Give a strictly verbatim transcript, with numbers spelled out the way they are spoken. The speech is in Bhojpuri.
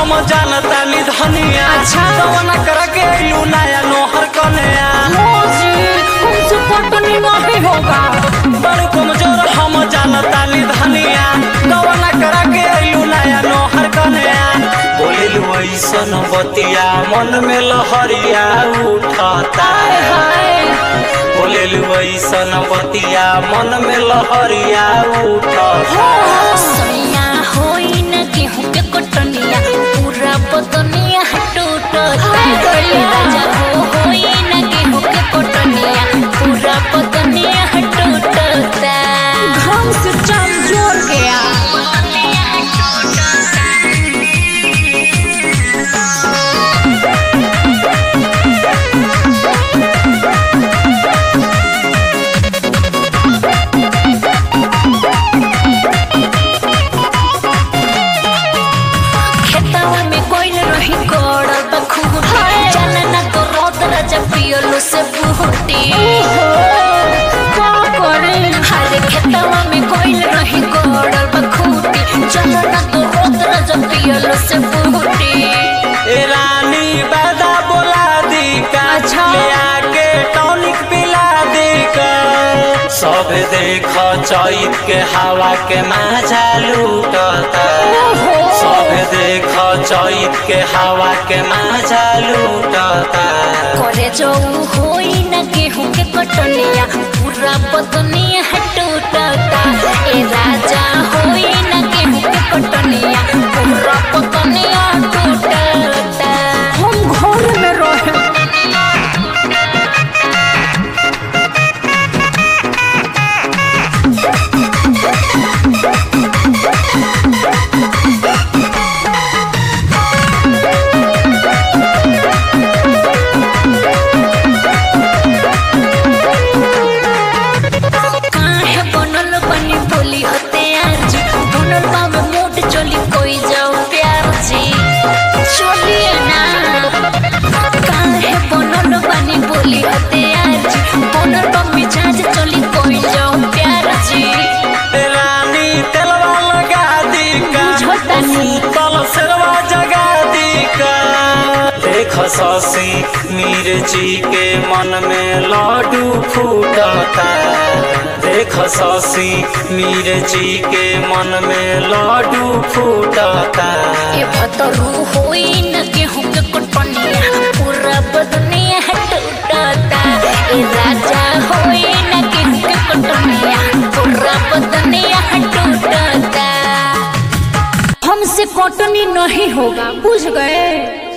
हम जानता नी धनिया अच्छा कवना करा के लू नया नोहर कन्या हमसे पटनी नहीं होगा। बड़ कमजोर हम जानता नी धनिया कवना करा के लू नया नोहर कन्या बोले लू ऐसन बतिया मन में लहरिया उठता बोले लू ऐसन बतिया मन में लहरिया उठता सैया होई न गेहूं के कटनिया पूरा बदनिया टूटता राजा हो होई न गेहूं के कटनिया पूरा बदनिया टूटता घाम से चाम जोड़ गया। पियलो से बूटी हरे खेतवा में कोइल रही गोड़ल बखूटी चलो ना तो रोत रज पियलो से बूटी ए रानी बादा बोला दी का ले आके टॉनिक पिला दी का सब देख चैत के हवा के मजा लूटता सब देख चैत के हवा के मजा लूटता करे जो होई न गेहूं के कटनिया पूरा बदनिया टूटता ए राजा होई न गेहूं के कटनिया पूरा बदनिया टूटता हम घर में रहे शशि मिर्ची के मन में लाडू फूटता देख शशि मिर्ची के मन में लाडू फूटता ए भतरू होई न गेहूं के कटनिया पूरा बदनिया टूटता ए राजा होई न गेहूं के कटनिया पूरा बदनिया टूटता हमसे कटनी नहीं होगा बुझ गए।